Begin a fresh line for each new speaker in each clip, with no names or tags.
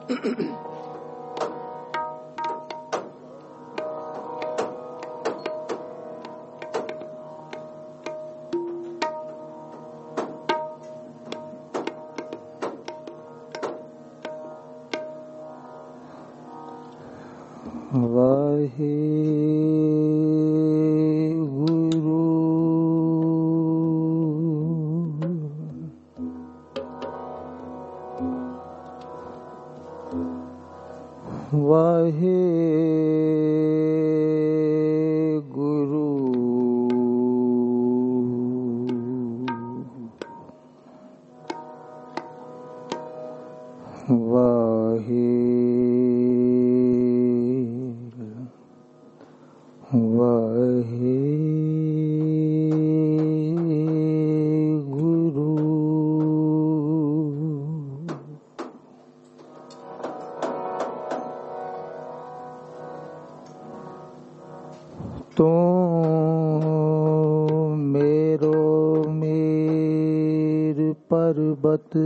पर्वत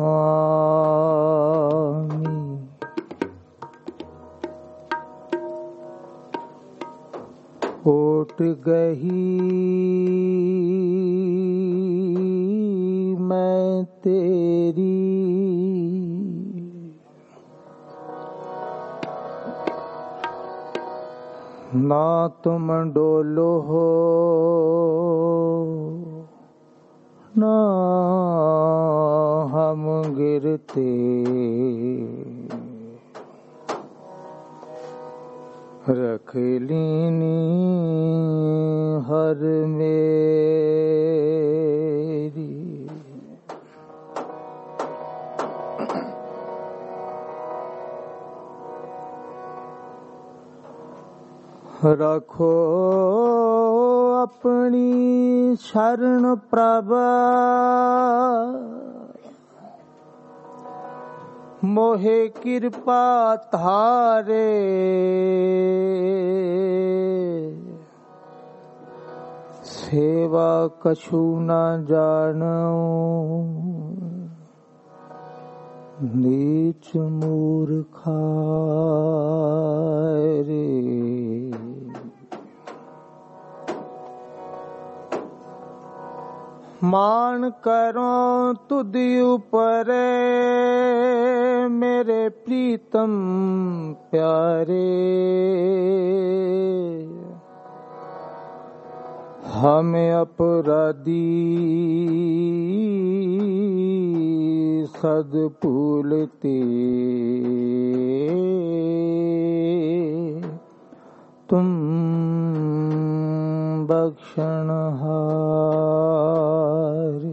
स्वामी ओट गही मैं तेरी ना तुम डोलो हो ना हम गिरते रख लीनी हर मेरी रखो अपनी शरण प्रभ मोहे कृपा थारे सेवा कछु न जानू नीच मूर्खा रे मान करो तुद ऊपरे मेरे प्रीतम प्यारे हमें अपराधी सद्भूलते तुम बख्शनहारे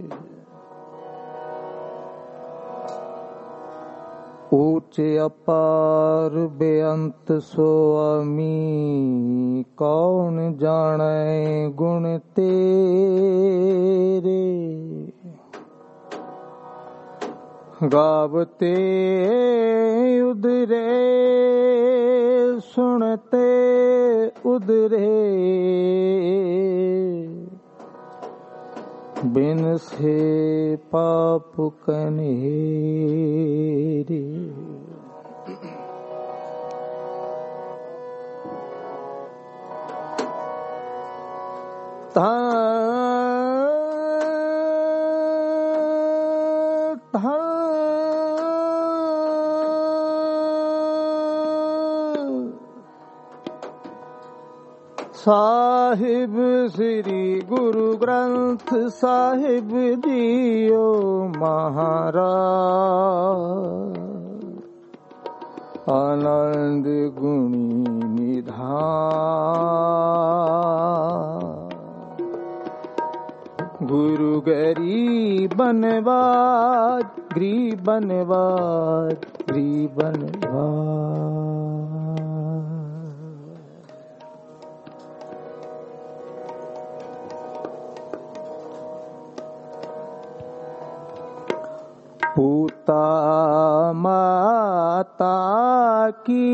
ऊंचे अपार बेअंत स्वामी कौन जाने गुण तेरे गावते उधरे सुनते उधरे बिन से पाप कनेरे साहिब श्री गुरु ग्रंथ साहिब जियो महाराज आनंद गुणी निधान गुरु गरीबनवाज गरीबनवाज गरीबनवाज पूता माता की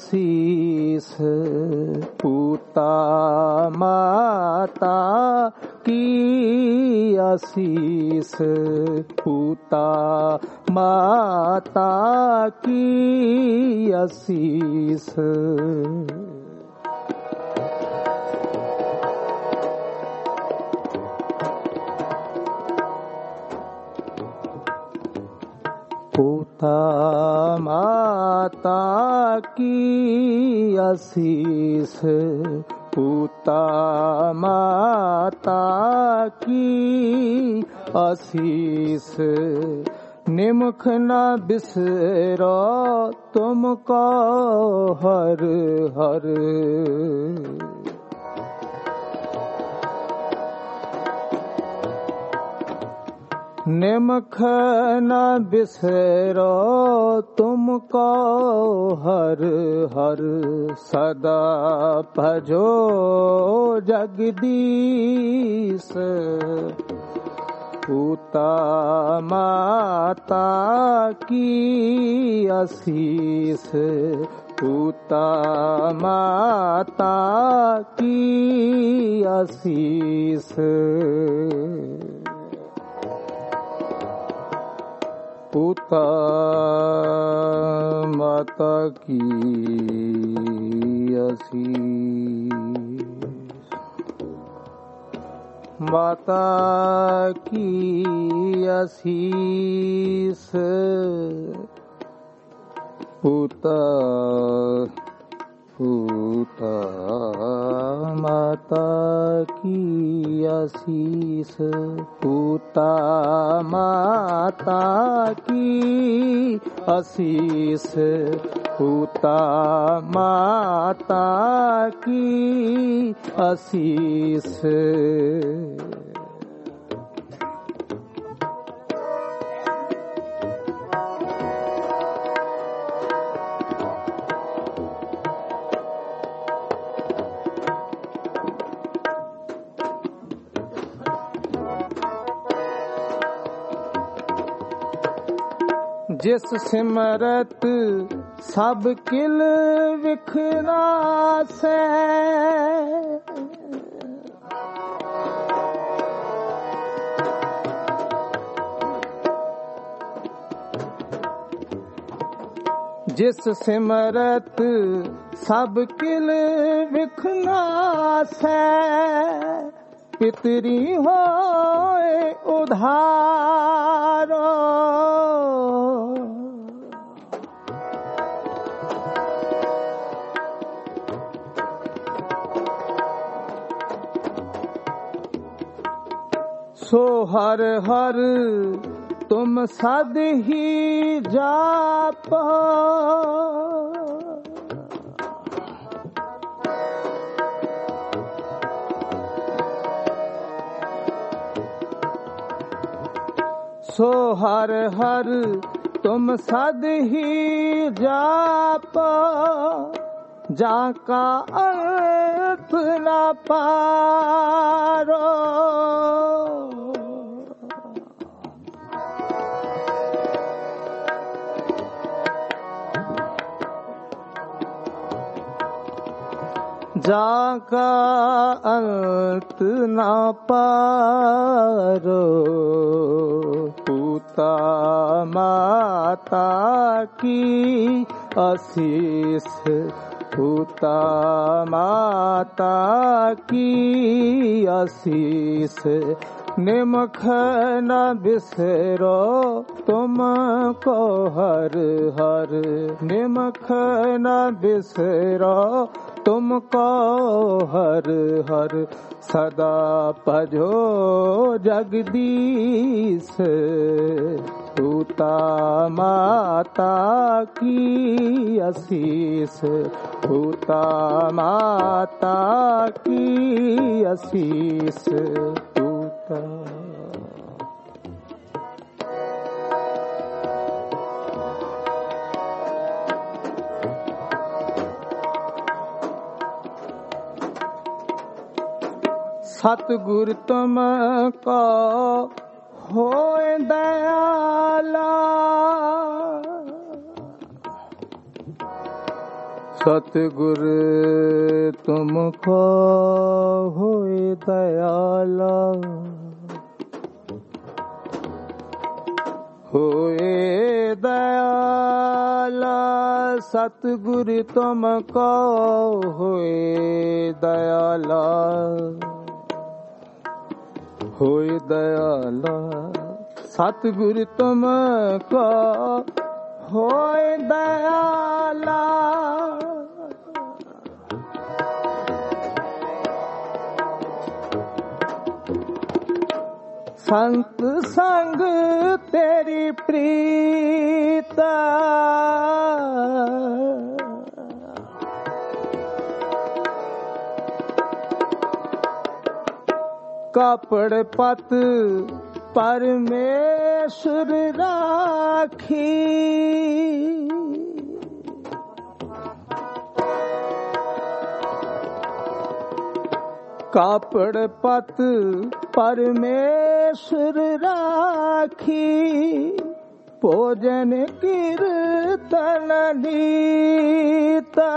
आशीष पूता माता की आशीष, पूता माता की आशीष। पूता माता की आशीष, पूता माता की आशीष। निमुख न बिसरो तुमको हर हर, निमुख न बिसरो तुमको हर हर। सदा भजो जगदीश, पूता माता की आशीष, पूता माता की आशीष। पूता माता की आशीष, माता की आशीष। पूता पूता माता की आशीष, पूता माता की आशीष, पूता माता की आशीष। जिस सिमरत सब किल विखरासै, जिस सिमरत सब किल विखरासै। पितरी होए उधारो, सो हर हर तुम सद ही जापो। सो हर हर तुम सद ही जापो, जाका अर्थ न पारो। जाका अंत न पारो, पूता माता की आशीष, पूता माता की आशीष। निमुख न बिसरो तुमको हर हर, निमुख न बिसरो तुमको हर हर। सदा भजो जगदीश, पूता माता की आशीष, पूता माता की आशीष। पूता सतगुर तुमको होए दयाला, सतगुर तुमको होए दयाला, होए दयाला। सतगुर तुमको होए दयाला, होए दयाला। सतगुर तुमको होए दयाला। संत संग तेरी प्रीत, कापड़ पत परमेश्वर राखी। कापड़ पत परमेश्वर राखी। भोजन कीर्तन नीता,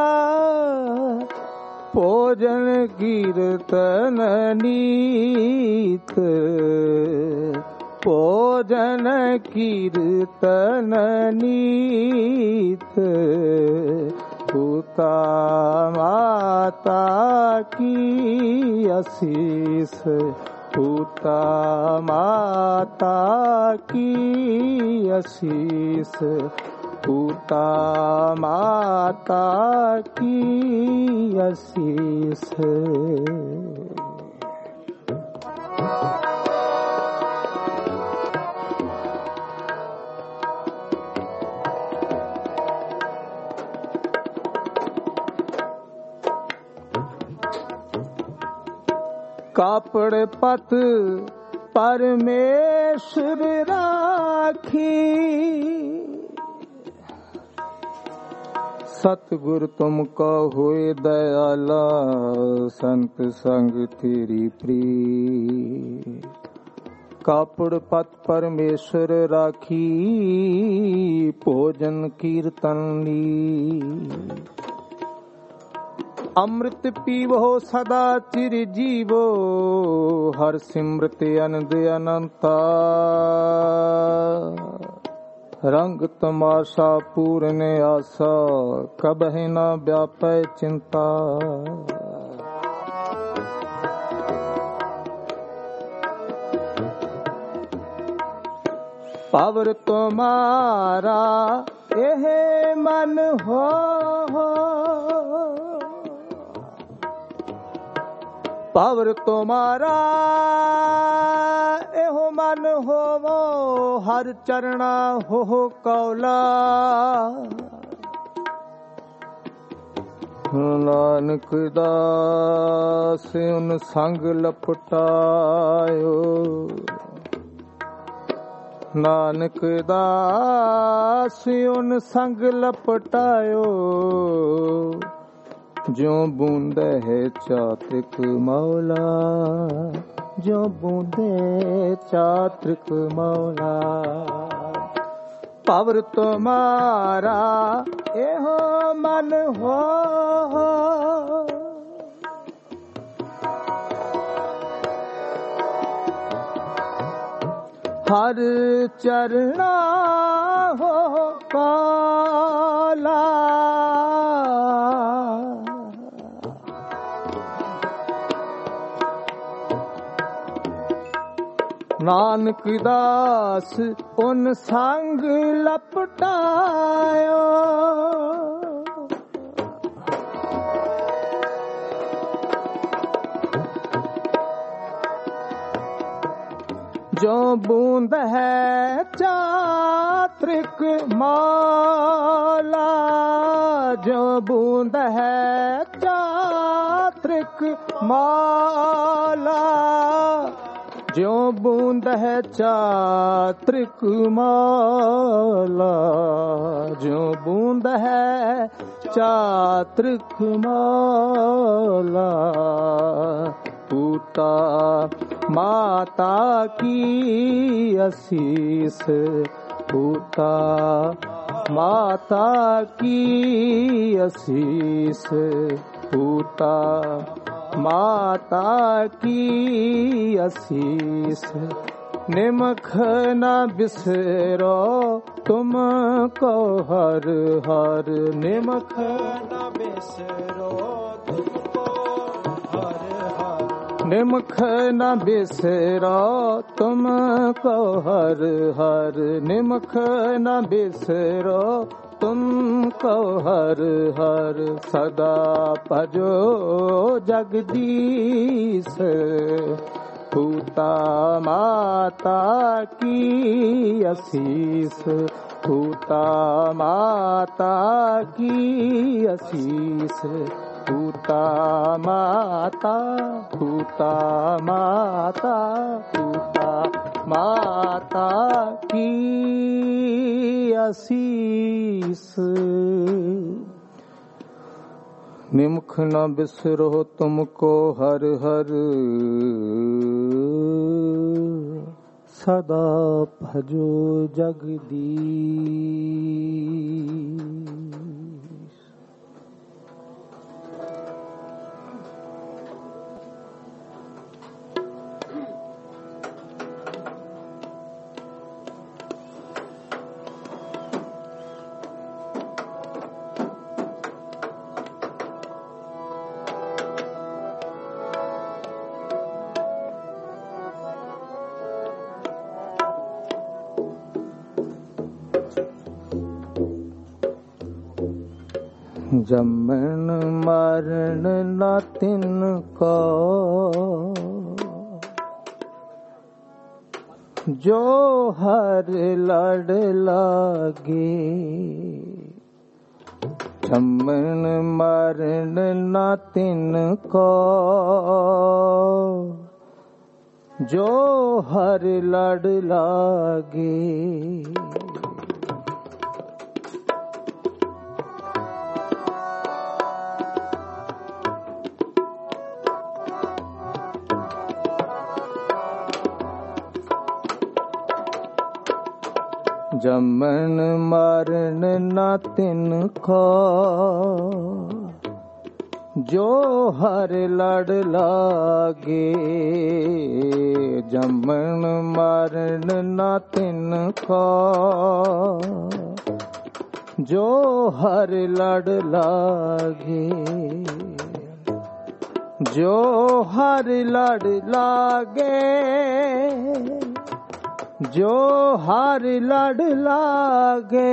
भोजन कीर्तन नीत। भोजन कीर्तन नीत। पिता माता की आशीष, पिता माता की आशीष। पिता माता की आशीष। कापड़ पत परमेश्वर राखी। सतगुर तुमको होए दयाला, संत संग तेरी प्रीत। कापड़ पत परमेश्वर राखी, भोजन कीर्तन नीत। अमृत पीवो सदा चिर जीवो, हर सिमरत अनंद अनंता। रंग तमाशा पूर्ण आशा, कबहि न व्यापै चिंता। पावर तुम्हारा एह मन हो, पावर तुम्हारा एहो मन होवो। हर चरणा हो कौला। नानक दास उन संग लपटायो, नानक दास उन संग लपटायो। जो बूंद है चात्रिक मौला, जो बूंदे चात्रिक मौला। पावर तुम्हारा एहो मन हो, हर चरणा हो काला। नानक दास उन संग लपटायो, जो बूंद है चात्रिक मौला। जो बूंद है चात्रिक मौला। जो बूंद है चात्रिक मौला। जो बूंद है चात्रिक मौला। पिता माता की आशीष, पिता माता की आशीष पूता माता की आशीष निमख न बिसरो तुमको हर हर निमख न बिसरो तुमको हर हर निमख न बिसरो तुमको हर हर निमख न बिसरो तुमको हर हर सदा भजो जगदीश पूता माता की आशीष पूता माता की आशीष पूता माता पूता माता पूता माता की आशीष निमख न बिसरो तुमको हर हर सदा भजो जगदीश। जमन मरण न तिनको जो हर लड़ लागे जमन मरण न तिनको जो हर लड़ लागे जमन मरण न तिनको जो हर लड़ लागे जमन मरण न तिनको जो हर लड़ लागे जो हर लड़ लागे जो हर लड़ लागे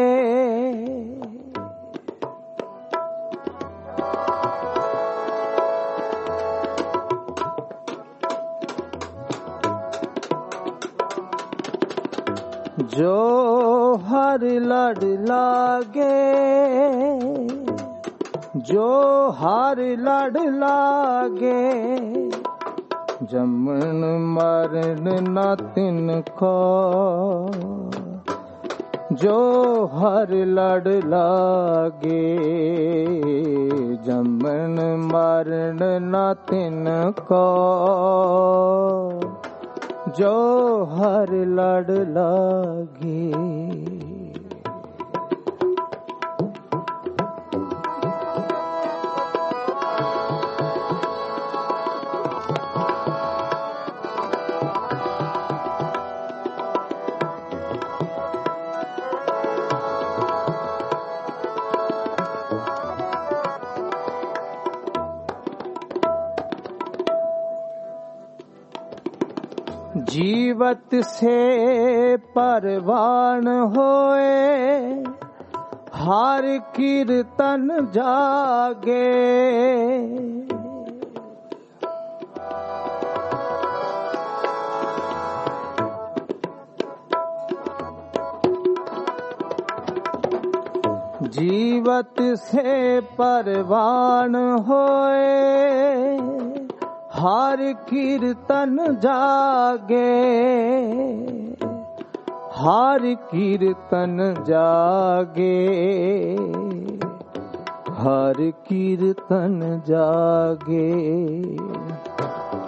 जो हर लड़ लागे जो हर लड़ लागे जमन मरण न तिनको जो हर लड़ लागे जमन मरण न तिनको जो हर लड़ लागे जीवत से परवान होए हर कीर्तन जागे जीवत से परवान होए हर कीर्तन जागे हर कीर्तन जागे हर कीर्तन जागे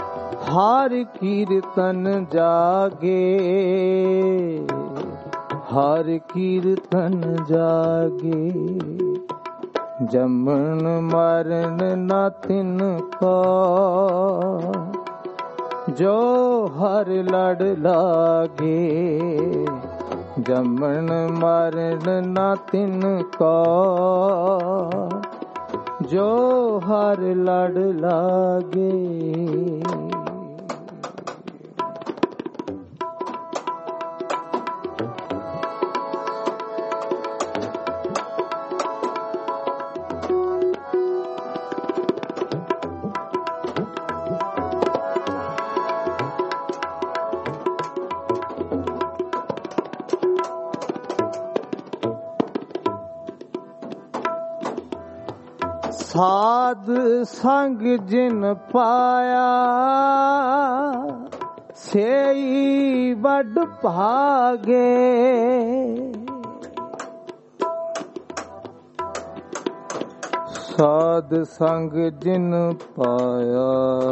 हर कीर्तन जागे ਹਰ ਕੀਰਤਨ ਜਾਗੇ, ਜੰਮਣ ਮਰਨ ਨਾ ਤਿਨ ਕਾ, ਜੋ ਹਰ ਲੜ ਲਾਗੇ, ਜੰਮਣ ਮਰਨ ਨਾ ਤਿਨ ਕਾ, ਜੋ ਹਰ ਲੜ ਲਾਗੇ। ਸਾਧ ਸੰਗ ਜਿਨ ਪਾਇਆ, ਸੇਈ ਵੱਡ ਭਾਗੇ, ਸਾਧ ਸੰਗ ਜਿਨ ਪਾਇਆ,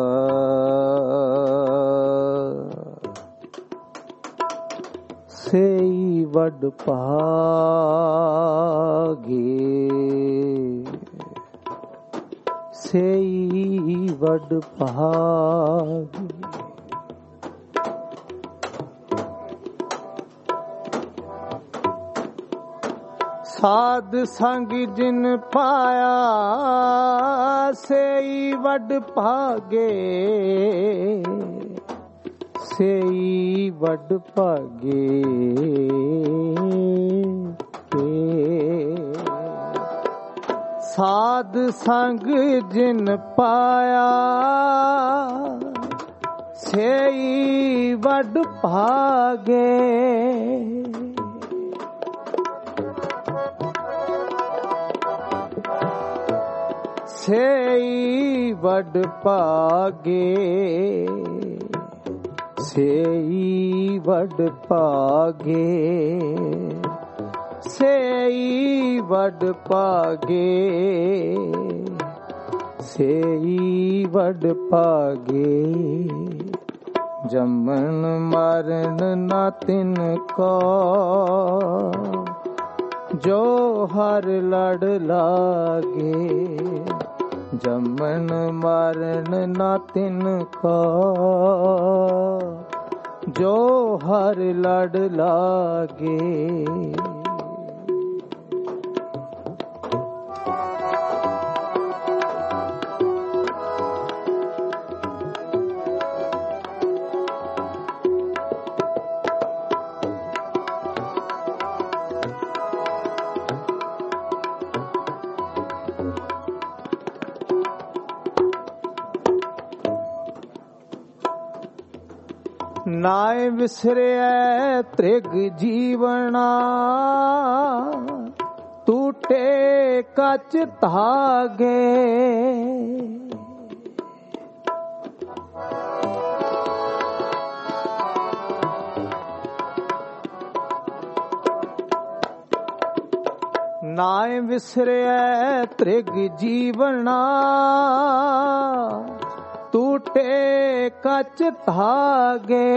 ਸੇਈ ਵੱਡ ਭਾਗੇ, ਸੇਈ ਵੱਡ ਭਾਗੇ। ਸਾਧ ਸੰਗ ਜਿਨ ਪਾਇਆ, ਸੇਈ ਵੱਡ ਭਾਗੇ, ਸੇਈ ਵੱਡ ਭਾਗੇ। ਸਾਧ ਸੰਗ ਜਿਨ ਪਾਇਆ, ਸੇਈ ਵੱਡ ਭਾਗੇ, ਸੇਈ ਵੱਡ ਭਾਗੇ, ਸੇਈ ਵੱਡ ਭਾਗੇ, ਸੇਈ ਵੱਡ ਭਾਗੇ, ਸੇਈ ਵੱਡ ਭਾਗੇ। ਜੰਮਣ ਮਰਨ ਨਾ ਤਿਨ ਕਾ, ਜੋ ਹਰ ਲੜ ਲਾਗੇ, ਜੰਮਣ ਮਰਨ ਨਾ ਤਿਨ ਕਾ, ਜੋ ਹਰ ਲੜ ਲਾਗੇ। ਨਾਇ ਵਿਸਰਿਐ ਤ੍ਰਿਗ ਜੀਵਣਾ, ਟੂਟੇ ਕੱਚ ਧਾਗੇ, ਨਾਇ ਵਿਸਰਿਐ ਤ੍ਰਿਗ ਜੀਵਣਾ, ਟੂਟੇ ਕੱਚ ਧਾਗੇ,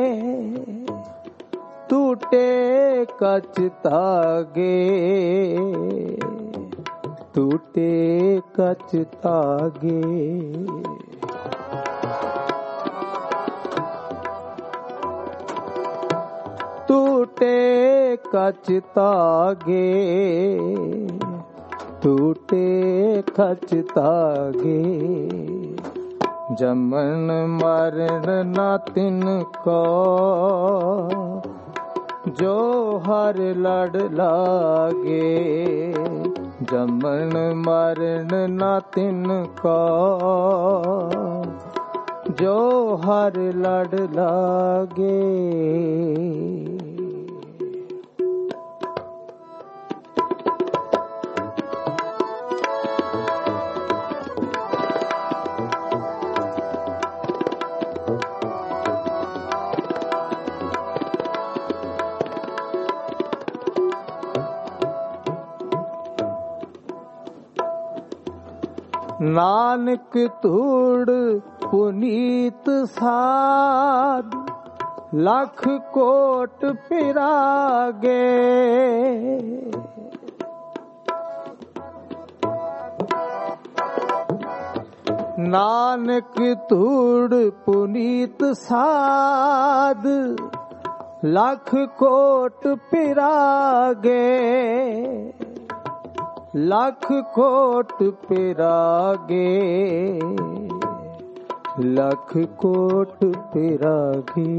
ਟੂਟੇ ਕੱਚ ਧਾਗੇ, ਟੂਟੇ ਕੱਚ ਧਾਗੇ। ਟੂਟੇ ਕੱਚ ਧਾਗੇ, ਟੂਟੇ ਕੱਚ ਧਾਗੇ। ਜੰਮਣ ਮਰਨ ਨਾ ਤਿਨ ਕਾ, ਜੋ ਹਰ ਲੜ ਲਾਗੇ, ਜੰਮਣ ਮਰਨ ਨਾ ਤਿਨ ਕਾ, ਜੋ ਹਰ ਲੜ ਲਾਗੇ। ਨਾਨਕ ਧੂੜ ਪੁਨੀਤ ਸਾਧ, ਲੱਖ ਕੋਟ ਪਿਰਾਗੇ। ਨਾਨਕ ਧੂੜ ਪੁਨੀਤ ਸਾਧ ਲੱਖ ਕੋਟ ਪਿਰਾਗੇ। ਲੱਖ ਕੋਟ ਪਿਰਾਗੇ। ਲੱਖ ਕੋਟ ਪਿਰਾਗੇ।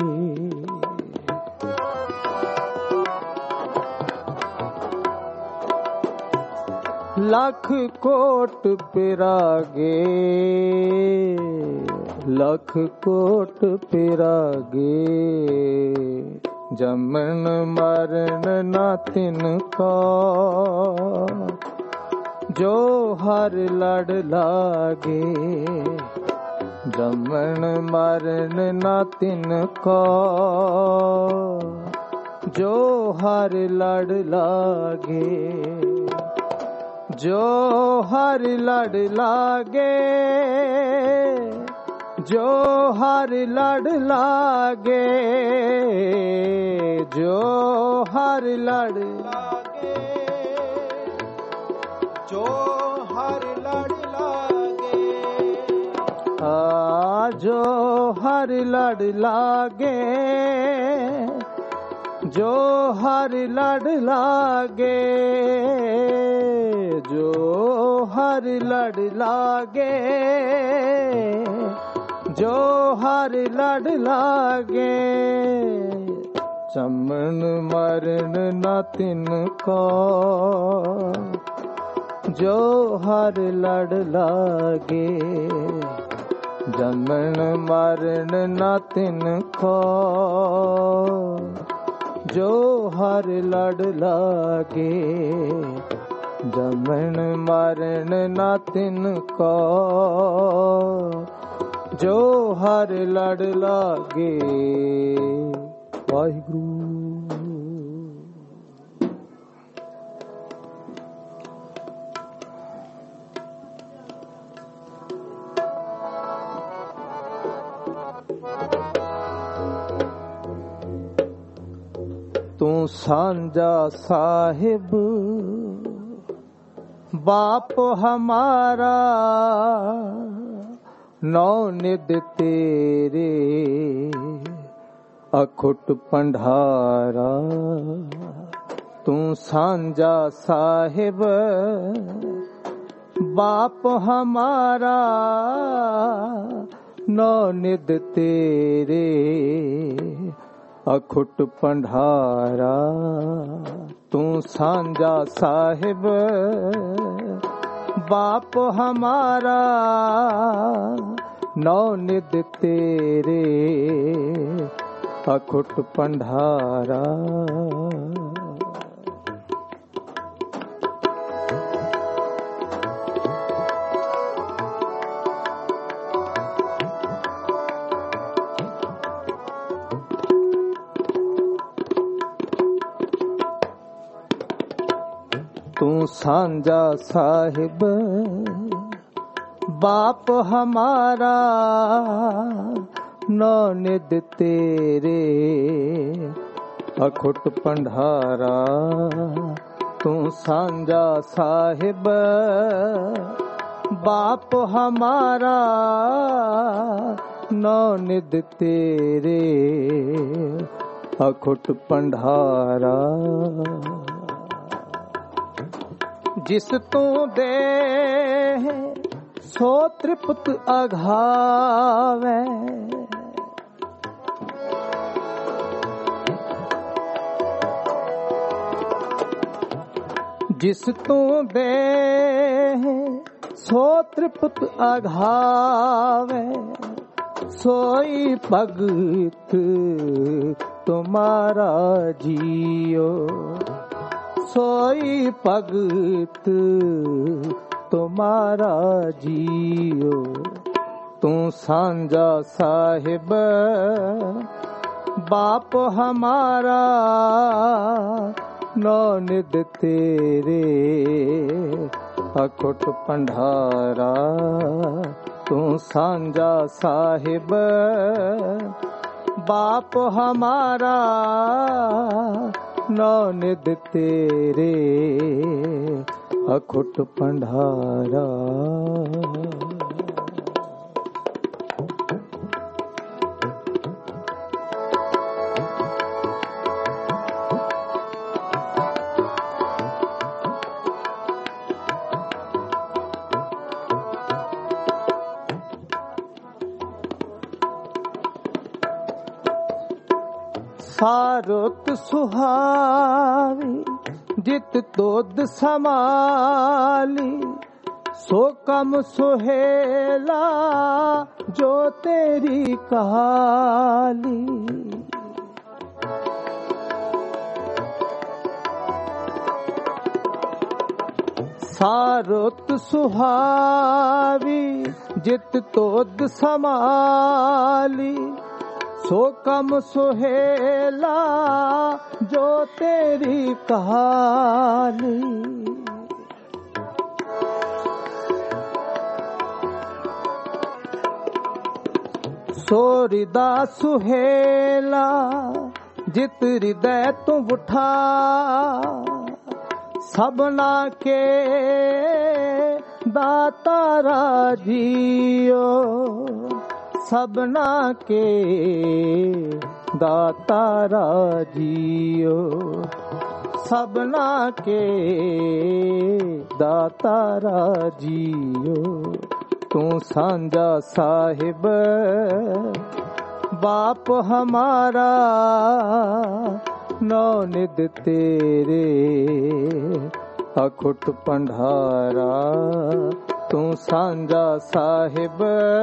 ਲੱਖ ਕੋਟ ਪਿਰਾਗੇ। ਲੱਖ ਕੋਟ ਪਿਰਾਗੇ। ਜਮਨ ਮਰਨ ਨਾ ਤਿਨ ਕਾ ਜੋ ਹਰ ਲੜ ਲਾਗੇ। ਜਮਨ ਮਰਨ ਨਾ ਤਿਨ ਕਾ ਜੋ ਹਰ ਲੜ ਲਾਗੇ। ਜੋ ਹਰ ਲੜ ਲਾਗੇ। ਜੋ ਹਰ ਲੜ ਲਾਗੇ। ਜੋ ਹਰ ਲੜ ਲਾਗੇ। ਜੋ ਹਰ ਲੜ ਲਾਗੇ। ਜੋ ਹਰ ਲੜ ਲਾਗੇ। ਜੋ ਹਰ ਲੜ ਲਾਗੇ। ਜੋ ਹਰ ਲੜ ਲਾਗੇ। ਜੋ ਹਰ ਲੜ ਲਾਗੇ। ਚਮਨ ਮਰਨ ਨਾ ਤਿਨ ਕਾ ਜੋ ਹਰ ਲੜ ਲਾਗੇ। ਜਮਨ ਮਰਨ ਨਾ ਤਿਨ ਕਾ ਜੋ ਹਰ ਲੜ ਲਾਗੇ। ਜਮਨ ਮਰਨ ਨਾ ਤਿਨ ਕਾ ਜੋ ਹਰ ਲੜ ਲਾਗੇ। ਵਾਹਿਗੁਰੂ। ਤੂੰ ਸਾਂਝਾ ਸਾਹਿਬ ਬਾਪ ਹਮਾਰਾ ਨੌ ਨਿਧ ਤੇਰੇ ਅਖੁੱਟ ਭੰਡਾਰਾ। ਤੂੰ ਸਾਂਝਾ ਸਾਹਿਬ ਬਾਪ ਹਮਾਰਾ ਨੌ ਨਿਧ ਤੇਰੇ ਅਖੁੱਟ ਭੰਡਾਰਾ। ਤੂੰ ਸਾਂਝਾ ਸਾਹਿਬ ਬਾਪ ਹਮਾਰਾ ਨੌ ਨਿਧ ਤੇਰੇ ਅਖੁੱਟ ਭੰਡਾਰਾ। ਤੂੰ ਸਾਂਝਾ ਸਾਹਿਬ ਬਾਪ ਹਮਾਰਾ ਨੌ ਨਿਧ ਤੇਰੇ ਅਖੁੱਟ ਭੰਡਾਰਾ। ਤੂੰ ਸਾਂਝਾ ਸਾਹਿਬ ਬਾਪ ਹਮਾਰਾ ਨੌ ਨਿਧ ਤੇਰੇ ਅਖੁੱਟ ਭੰਡਾਰਾ। ਜਿਸ ਤੂੰ ਦੇ ਸੋ ਤ੍ਰਿਪਤ ਅਘਾਵੈ। ਜਿਸ ਤੂੰ ਦੇ ਸੋ ਤ੍ਰਿਪਤ ਅਘਾਵੈ। ਸੋਈ ਭਗਤ ਤੁਮਾਰਾ ਜੀਓ। सोई भगत तुम्हारा जियो। तू सांझा साहिब बाप हमारा नौ निध तेरे अखुट भंडारा। तू सांझा साहिब बाप हमारा नौ निध तेरे अखुट पंडारा। सारुत सुहावी जित तोद समाली, सो कम सुहेला जो तेरी कहाली। सारुत सुहावी जित तोद समाली, सो कम सुहेला जो तेरी कहानी। सो हृदा सुहेला जित हृदय तू उठा, सबना के दाता राजियो, सबना के दाता राजियो, सबना के दाता राजियो। तू सांझा साहिब बाप हमारा नौ निध तेरे अखुट पंडारा। तू सांझा साहिब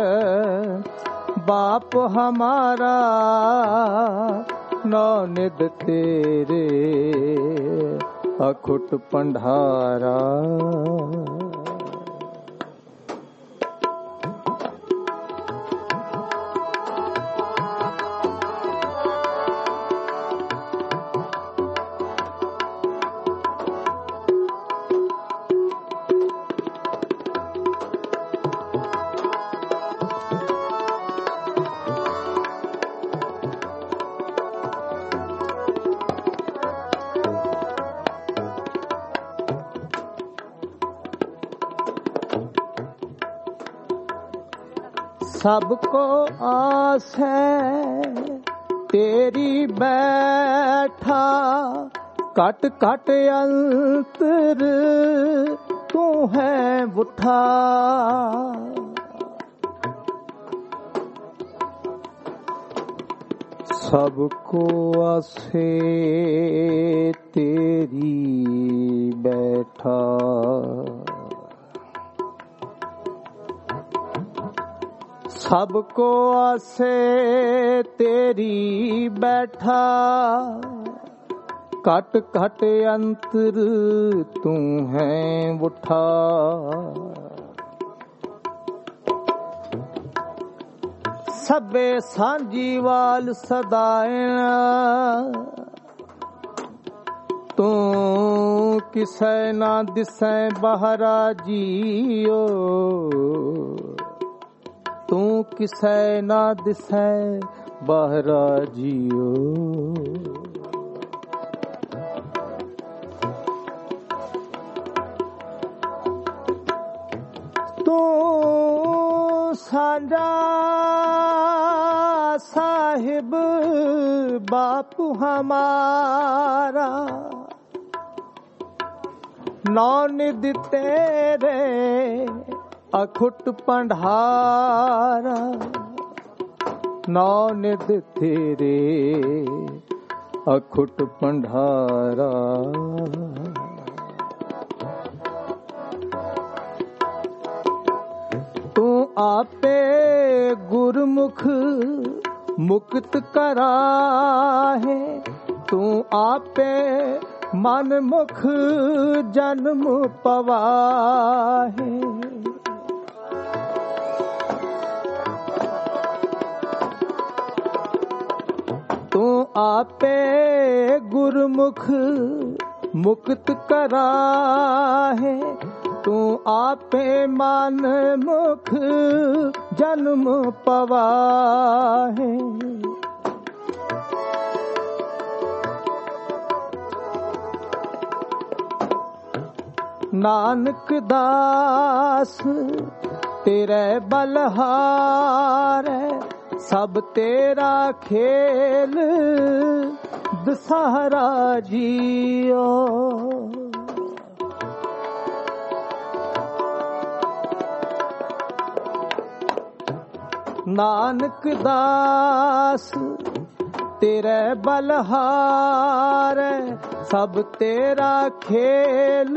बाप हमारा नौ निध तेरे अखुट पंडारा। सबको आस है तेरी बैठा, कट कट अंतर तू है उठा। सबको आस है तेरी बैठा, सबको आसे तेरी बैठा, कट कट अंतर तू है उठा। सबे सांझी वाल सदाएं तू किसे ना दिसे बहरा जियो, तू किसे ना दिसे बहरा जियो। तू सांझा साहिब बापू हमारा नौ निध तेरे अखुट पंडारा। नौ निध तेरे अखुट पंडारा। तू आपे गुरमुख मुक्त कराहे, तू आपे मन मुख जन्म पवाहे। तू आपे गुरमुख मुक्त कराहे, तू आपे मन मुख जन्म पवाहे। ਨਾਨਕ ਦਾਸ ਤੇਰੇ ਬਲਹਾਰੈ, ਸਭ ਤੇਰਾ ਖੇਲ ਦਸਹਰਾ ਜੀਓ। ਨਾਨਕ ਦਾਸ ਤੇਰੇ ਬਲਹਾਰੈ, ਸਭ ਤੇਰਾ ਖੇਲ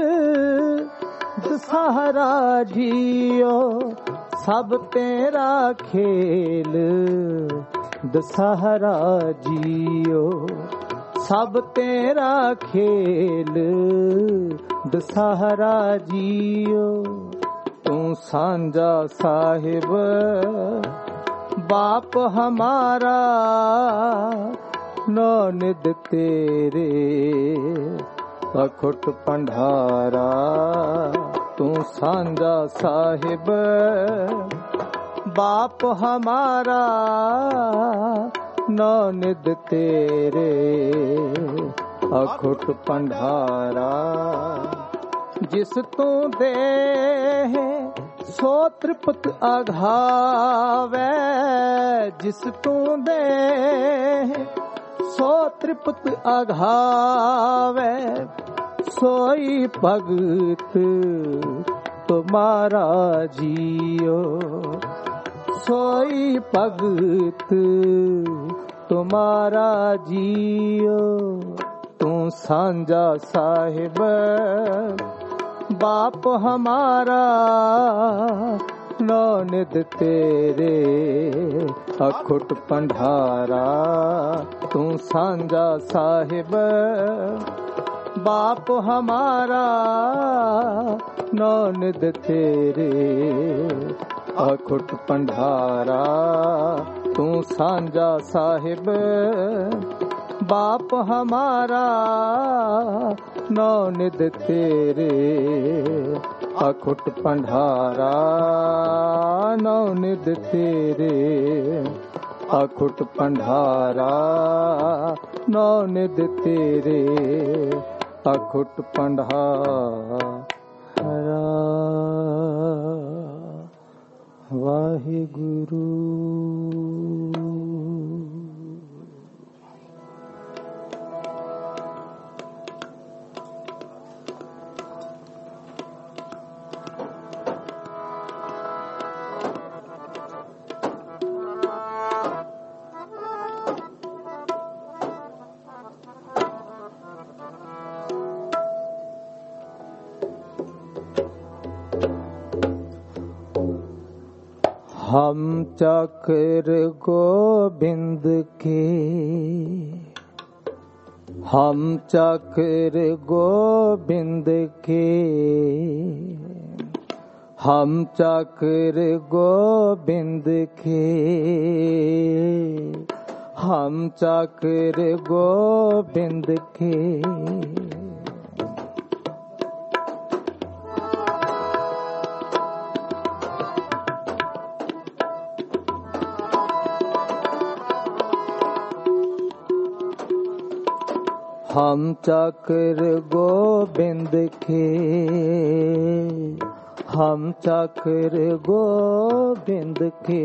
ਦਸਹਰਾ ਜੀਓ। ਸਭ ਤੇਰਾ ਖੇਲ ਦਸਹਰਾ ਜੀਓ। ਸਭ ਤੇਰਾ ਖੇਲ ਦਸਹਰਾ ਜੀਓ। ਤੂੰ ਸਾਂਝਾ ਸਾਹਿਬ ਬਾਪ ਹਮਾਰਾ, ਨੌ ਨਿਧ ਤੇਰੇ ਅਖੁੱਟ ਭੰਡਾਰਾ। ਤੂੰ ਸਾਂਝਾ ਸਾਹਿਬ ਬਾਪ ਹਮਾਰਾ, ਨੌ ਨਿਧ ਤੇਰੇ ਅਖੁੱਟ ਭੰਡਾਰਾ। ਜਿਸ ਤੂੰ ਦੇ ਸੋ ਤ੍ਰਿਪਤ ਅਘਾਵੈ, ਜਿਸ ਤੂੰ ਦੇ ਸੋ ਤ੍ਰਿਪਤ ਅਘਾਵੈ, ਸੋਈ ਭਗਤ ਤੁਮਾਰਾ ਜੀਓ। ਸੋਈ ਭਗਤ ਤੁਮਾਰਾ ਜੀਓ। ਤੂੰ ਸਾਂਝਾ ਸਾਹਿਬ ਬਾਪ ਹਮਾਰਾ, ਨੌ ਨਿਧ ਤੇਰੇ ਅਖੁੱਟ ਭੰਡਾਰਾ। ਤੂੰ ਸਾਂਝਾ ਸਾਹਿਬ ਬਾਪ ਹਮਾਰਾ, ਨੌ ਨਿਧ ਤੇਰੇ ਅਖੁੱਟ ਭੰਡਾਰਾ। ਤੂੰ ਸਾਂਝਾ ਸਾਹਿਬ ਬਾਪ ਹਮਾਰਾ, ਨੌ ਨਿਧ ਤੇਰੇ ਅਖੁੱਟ ਭੰਡਾਰਾ। ਨੌ ਨਿਧ ਤੇਰੇ ਅਖੁੱਟ ਭੰਡਾਰਾ। ਨੌ ਨਿਧ ਤੇਰੇ ਅਖੁੱਟ ਭੰਡਾਰਾ। ਵਾਹਿਗੁਰੂ। हम चक्र गोबिंद के, हम चक्र गोबिंद के, हम चक्र गोबिंद के, हम चक्र गोबिंद के। हम चक्र गोबिंद के, हम चक्र गोबिंद के,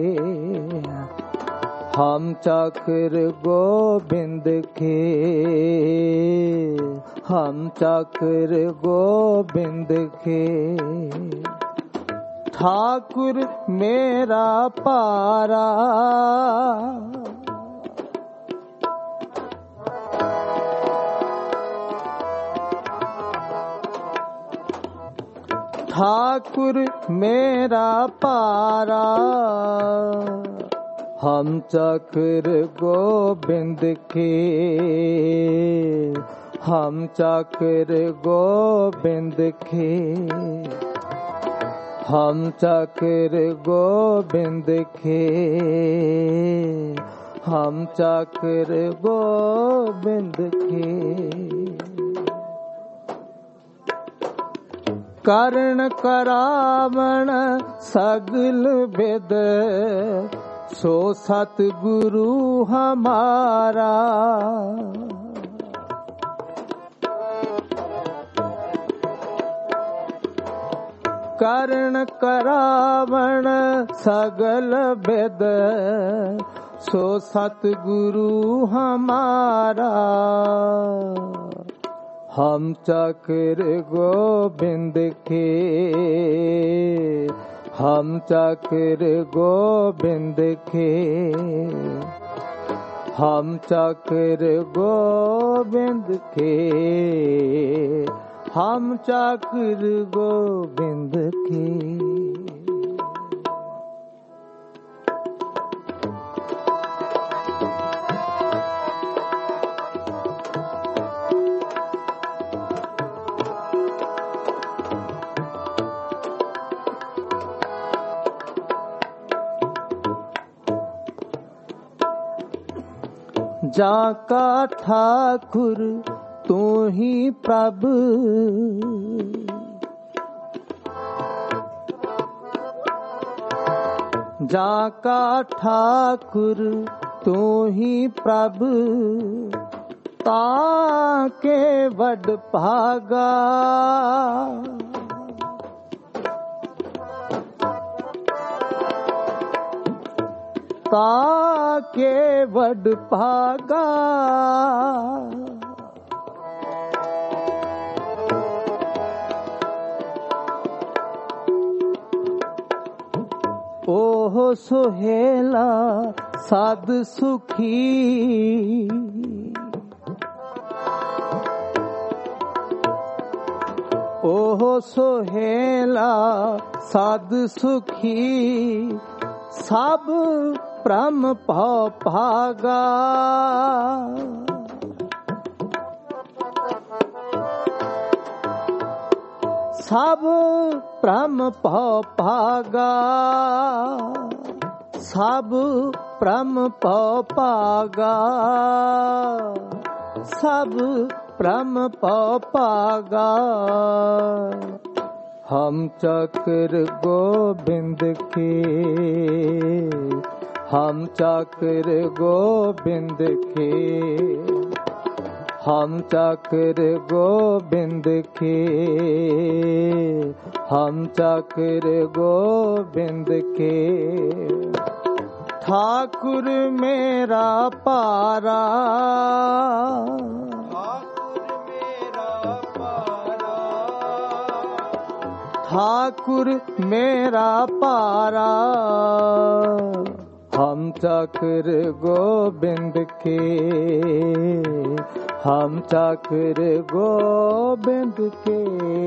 हम चक्र गोबिंद के, हम चक्र गोबिंद के। ठाकुर मेरा पारा, ठाकुर मेरा पारा, हम चक्र गोबिंद के, हम चक्र गोबिंद के, हम चक्र गोबिंद के, हम चक्र गोबिंद के। कर्ण करावण सगल विद, सो सतगुरु हमारा। करण करावण सगल वेद सो सतगुरु हमारा। हम चक्र गोविंद के, हम चक्र गोविंद के, हम चक्र गोविंद के, हम चक्र गोविंद के। जाका ठाकुर तू ही प्रभु, जाका ठाकुर तू ही प्रभु, ताके वड भागा। ताके वड भागा, ओह सुहेला साध सुखी, ओह सुहेला साध सुखी, सब ब्रह्म भव भागा। सब ब्रह्म भव भागा, सब ब्रह्म भव भागा, सब ब्रह्म भव भागा। हम चक्र गोविंद के, हम चक्र गोविंद के, हम चक्र गोविंद के, हम चक्र गोविंद के। ठाकुर मेरा पारा, ठाकुर मेरा पारा, हम चक्र गोविंद के, हम चक्र गोविंद के।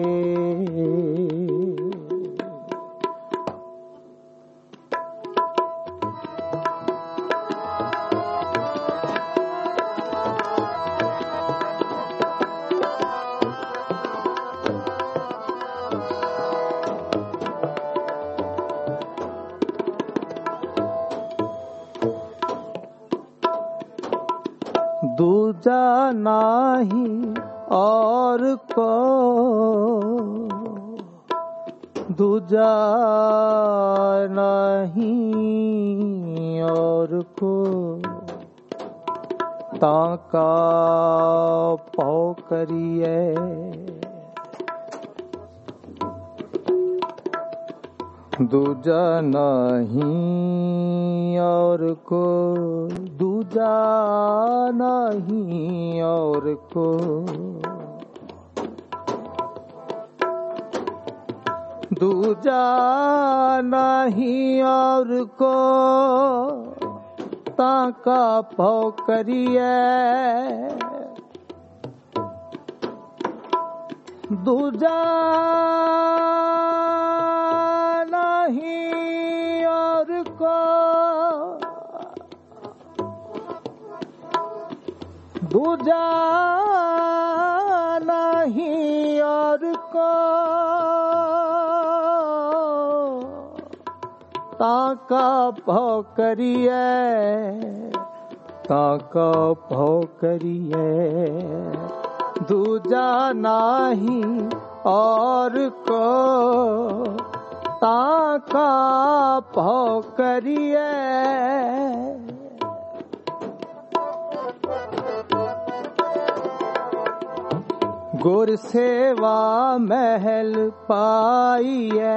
दूजा नाही और को, दूजा नहीं और को, ताका पाओ करिए। दूजा नहीं और को, दूजा नहीं और को, दूजा नहीं और को, ताका पाओ करिए। दूजा नहीं और को, दूजा नहीं और को, ताका भाव करिए, ताका भाव करिए। दूजा नाही और को, ताका भाव करिए। ਗੁਰ ਸੇਵਾ ਮਹਿਲ ਪਾਈਐ।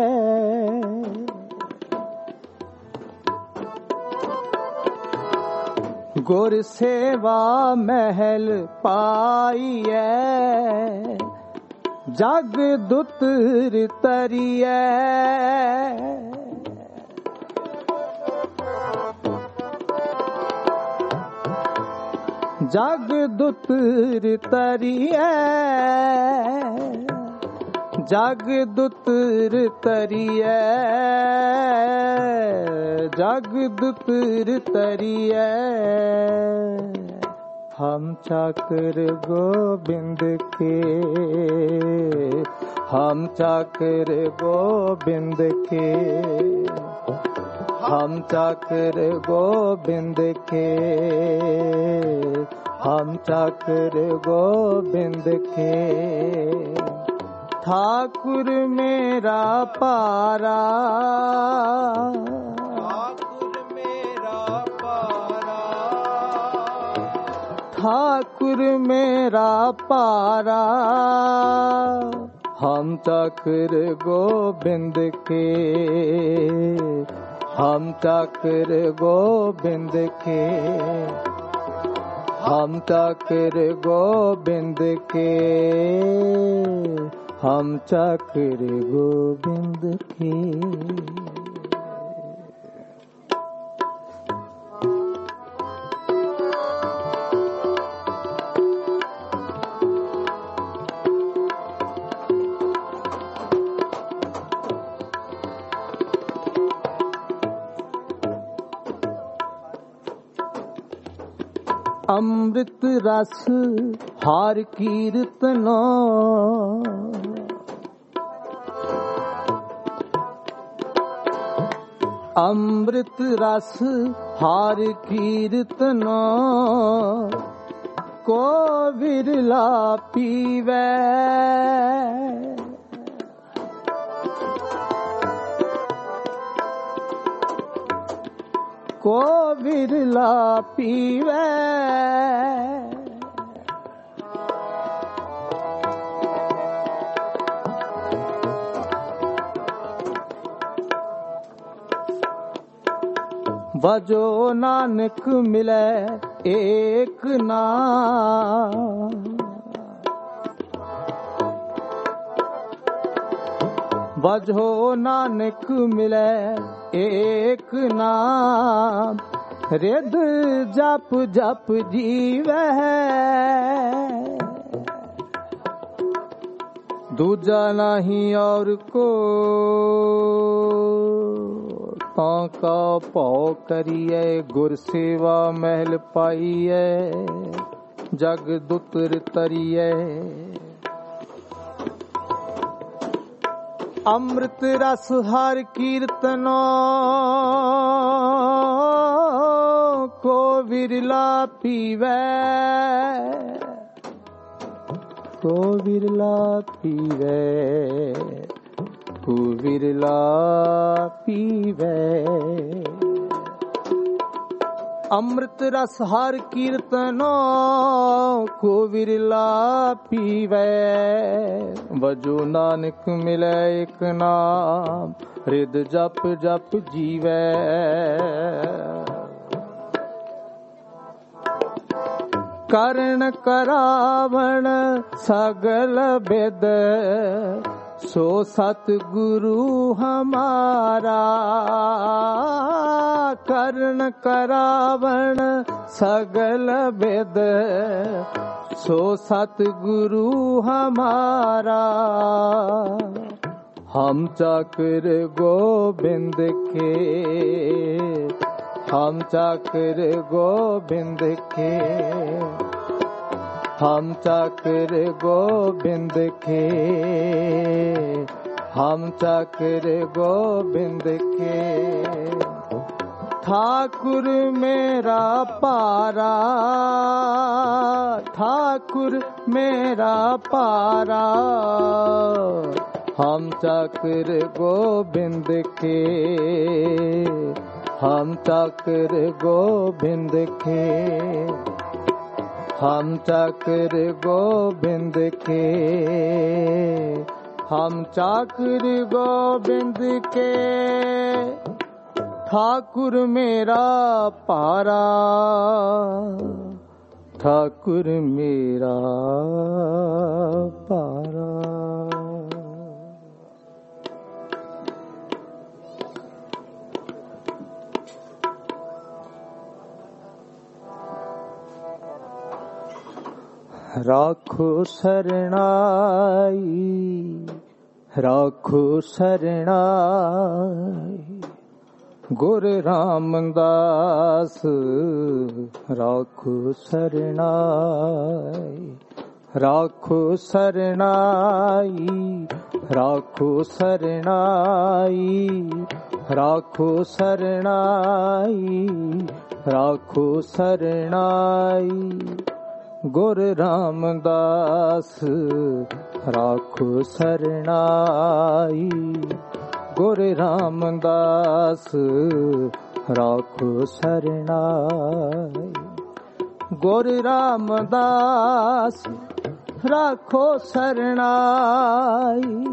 ਗੁਰ ਸੇਵਾ ਮਹਿਲ ਪਾਈਐ। ਜਗ ਦੁਤਰ ਤਰੀਐ। ਜਗ ਦੁਤਰ ਤਰੀਐ। ਜਗ ਦੁਤਰ ਤਰੀਐ। ਜਗ ਦੁਤਰ ਤਰੀਐ। ਹਮ ਚਾਕਰ ਗੋਬਿੰਦ ਕੇ। ਹਮ ਚਾਕਰ ਗੋਬਿੰਦ ਕੇ। हम चाकर गोबिंद के। हम चाकर गोबिंद के। ठाकुर मेरा पारा। ठाकुर मेरा पारा। ठाकुर मेरा पारा। हम चाकर गोबिंद के। हम चाकर गोबिंद के। हम चाकर गोबिंद के। हम चाकर गोबिंद के। ਅੰਮ੍ਰਿਤ ਰਸ ਹਰ ਕੀਰਤਨੋ। ਅੰਮ੍ਰਿਤ ਰਸ ਹਰ ਕੀਰਤਨੋ। ਕੋ ਵਿਰਲਾ ਪੀਵੈ। ਕੋ ਵਿਰਲਾ ਪੀਵੈ। ਭਜੋ ਨਾਨਕ ਮਿਲੈ ਏਕ ਨਾਮ। ਭਜੋ ਨਾਨਕ ਮਿਲੈ ਏਕ ਨਾਮ। ਰਿਦ ਜਪ ਜਪ ਜੀਵੈ। ਦੂਜਾ ਨਹੀਂ ਔਰ ਕੋ। ਤਾਂ ਕਾ ਭਉ ਕਰੀਐ। ਗੁਰ ਸੇਵਾ ਮਹਿਲ ਪਾਈਐ। ਜਗ ਦੁਤਰ ਤਰੀਐ। ਅੰਮ੍ਰਿਤ ਰਸ ਹਰ ਕੀਰਤਨੋ। ਕੋ ਵਿਰਲਾ ਪੀਵੈ। ਕੋ ਵਿਰਲਾ ਪੀਵੈ। ਕੋ ਵਿਰਲਾ ਪੀਵੈ। ਅੰਮ੍ਰਿਤ ਰਸ ਹਰ ਕੀਰਤਨੋ। ਕੋ ਵਿਰਲਾ ਪੀਵੈ। ਭਜੋ ਨਾਨਕ ਮਿਲੈ ਏਕ ਨਾਮ। ਰਿਦ ਜਪ ਜਪ ਜੀਵੈ। ਕਰਨ ਕਰਾਵਣ ਸਗਲ ਬਿਦ। ਸੋ ਸਤ ਗੁਰੂ ਹਮਾਰਾ। ਕਰਨ ਕਰਾਵਣ ਸਗਲ ਬਿਦ। ਸੋ ਸਤ ਗੁਰੂ ਹਮਾਰਾ। ਹਮ ਚਾਕਰ ਗੋਬਿੰਦ ਕੇ। हम चाकर गोबिंद के। हम चाकर गोबिंद के। हम चाकर गोबिंद के। ठाकुर मेरा पारा। ठाकुर मेरा पारा। हम चाकर गोबिंद के। हम चाकर गोबिंद के। हम चाकर गोबिंद के, हम चाकर गोबिंद के, ठाकुर मेरा पारा, ठाकुर मेरा पारा। राखो शरणाई, राखो शरणाई, गुरु रामदास राखो शरणाई, राखो शरणाई, राखो शरणाई, राखो शरणाई, राखो शरणाई, गुरु रामदास राखो शरणाई, गुरु रामदास राखो शरणाई, गुरु रामदास राखो शरणाई।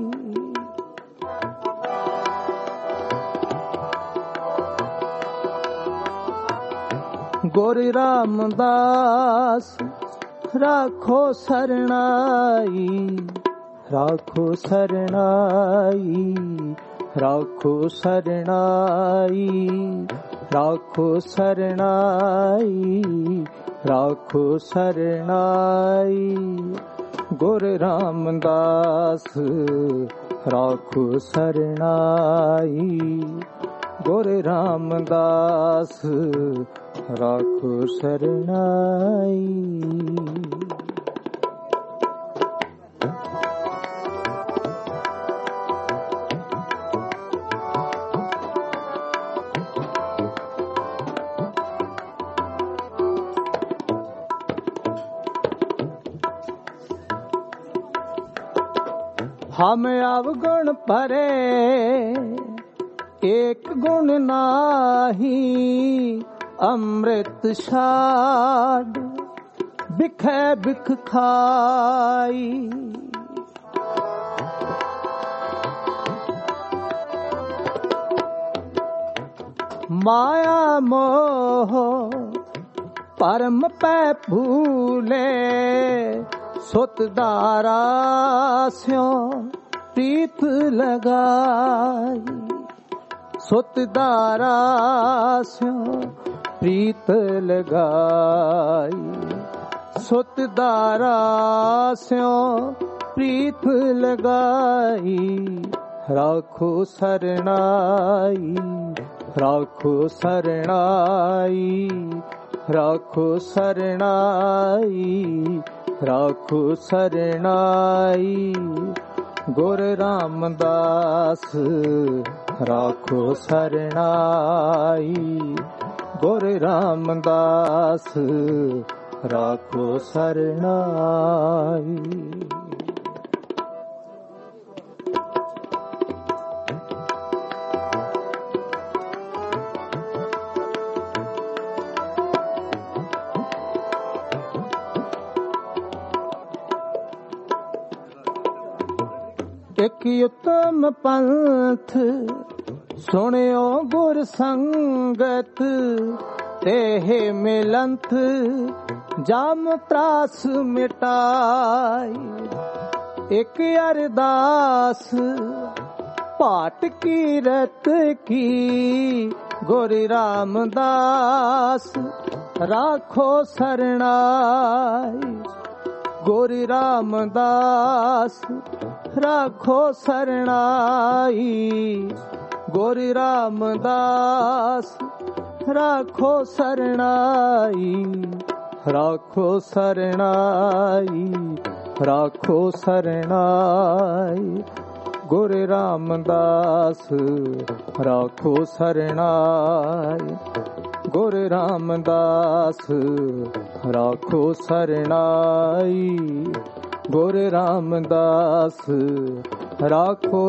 गुरु रामदास राखो शरणाई, राखो शरणाई, राखो शरणाई, राखो शरणाई, राखो शरणाई, गुरु रामदास राखो शरणाई, गुरु रामदास राखो शरणाई। हम अवगुण परे एक गुण नाही, अमृत छाड़ बिखै बिख खाई। माया मोह परम पै भूले, सुत दारा स्यों प्रीत लगाई। सुत दारा स्यों प्रीत लगाई, सुत दारा स्यों प्रीत लगाई। राखो शरणाई, राखो शरणाई, राखो शरणाई, राखो शरणाई, गुरु रामदास राखो शरणाई, गुरु रामदास राखो शरणाई। एक उत्तम पंथ सुनियो गुर संगत, तेहे मिलंथ जाम त्रास मिटाई। एक अरदास पाट कीरत की, गुरु रामदास राखो शरणाई, गुरु रामदास राखो शरणाई, गुरु रामदास राखो शरणाई, राखो शरणाई, राखो शरणाई, गुरु रामदास राखो शरणाई, गुरु रामदास राखो शरणाई, गुरु रामदास राखो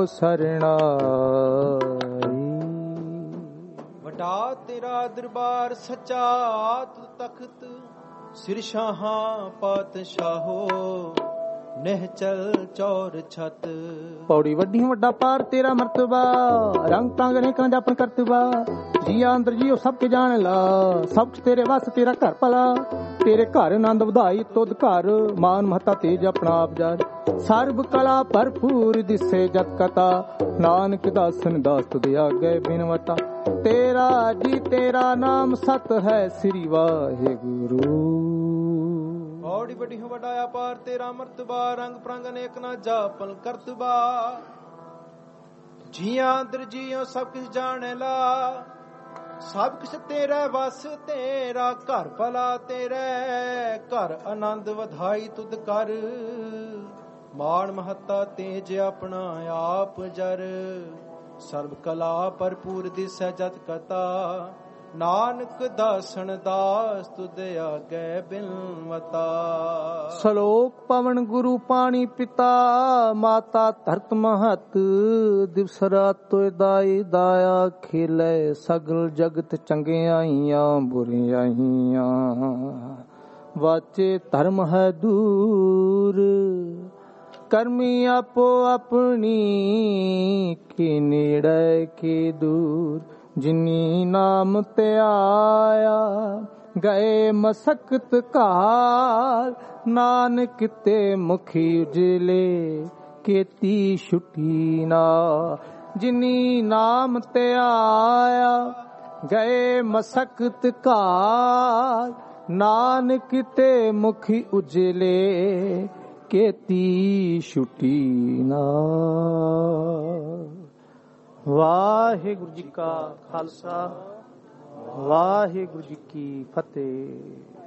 शरणाई।
वडा तेरा दरबार सच्चा आत तखत, ਸਿਰਸ਼ਾਹਾਂ ਪਾਤਸ਼ਾਹੋ ਨਿਹਚਲ ਚੌਰ ਛਤ।
ਪੌੜੀ ਵੱਡੀ ਵੱਡਾ ਪਾਰ ਤੇਰਾ ਮਰਤਬਾ ਰੰਗ ਟੰਗ ਅਨੇਕਾਂ ਦਾ ਆਪਨ ਕਰਤਬਾ। ਜੀਆ ਅੰਦਰ ਜੀਓ ਸਭ ਕੇ ਜਾਣ ਲਾ ਸਭ ਕੁਛ ਤੇਰੇ ਵਸ ਤੇਰਾ ਘਰ ਭਲਾ। ਤੇਰੇ ਘਰ ਆਨੰਦ ਵਧਾਈ ਤੁਧ ਘਰ ਮਾਨ ਮਹਤਾ ਤੇਜ ਆਪਣਾ ਆਪ ਜਾਰ। ਸਰਬ ਕਲਾ ਭਰਪੂਰ ਦਿਸੇ ਜਤ ਕਥਾ ਨਾਨਕ ਦਾਸਨ ਦਾਸ ਤੁਧ ਆਗੇ ਬਿਨਵਤਾ। ਤੇਰਾ ਜੀ ਤੇਰਾ ਨਾਮ ਸਤ ਹੈ ਸ੍ਰੀ ਵਾਹਿਗੁਰੂ।
ਔੜੀ ਵੱਡੀ ਹੋ ਵਡਾਇਆ ਪਾਰ ਤੇਰਾ ਮਰਤਬਾ ਰੰਗ ਪ੍ਰੰਗ ਅਨੇਕ ਨਾ ਜਾਪਨ ਕਰਤਬਾ। ਜੀਆਂ ਅੰਦਰ ਜੀਓ ਸਭ ਕੁਛ ਜਾਣੇ ਲਾ ਸਭ ਕੁਛ ਤੇਰਾ ਵਸ ਤੇਰਾ ਘਰ ਭਲਾ। ਤੇਰੇ ਘਰ ਆਨੰਦ ਵਧਾਈ ਤੁਧ ਕਰ ਮਾਣ ਮਹੱਤਾ ਤੇਜ ਆਪਣਾ ਆਪ ਜਰ। ਸਰਬ ਕਲਾ ਭਰਪੂਰ ਦਿਸੈ ਜਤ ਕਥਾ ਨਾਨਕ ਦਾਸਨ ਦਾਸ ਤੁਧ ਆਗੇ ਬਿਨਵਤਾ।
ਸ਼ਲੋਕ ਪਵਨ ਗੁਰੂ ਪਾਣੀ ਪਿਤਾ ਮਾਤਾ ਧਰਤ ਮਹਤ। ਦਿਵਸ ਰਾਤ ਤੋਇ ਦਾਈ ਦਾਇਆ ਖੇਲੇ ਸਗਲ ਜਗਤ ਚੰਗਿਆਈਆਂ ਬੁਰਿਆਈਆਂ। ਵਾਚੇ ਧਰਮ ਹੈ ਦੂਰ ਕਰਮੀ ਆਪੋ ਆਪਣੀ ਕੀ ਨੇੜੇ ਕੀ ਦੂਰ। ਜਿਨੀ ਨਾਮ ਤੇ ਆਇਆ ਗਏ ਮਸਕਤ ਘਾਲ ਨਾਨਕ ਤੇ ਮੁਖੀ ਉਜਲੇ ਕੀਤੀ ਛੁੱਟੀ ਨਾ। ਜਿਨੀ ਨਾਮ ਤੇ ਆਇਆ ਗਏ ਮਸਕਤ ਘਾਲ ਨਾਨਕ ਤੇ ਮੁਖੀ ਉਜਲੇ ਕੀਤੀ ਛੁੱਟੀ ਨਾ। ਵਾਹਿਗੁਰੂ ਜੀ ਕਾ ਖਾਲਸਾ ਵਾਹਿਗੁਰੂ ਜੀ ਕੀ ਫਤਿਹ।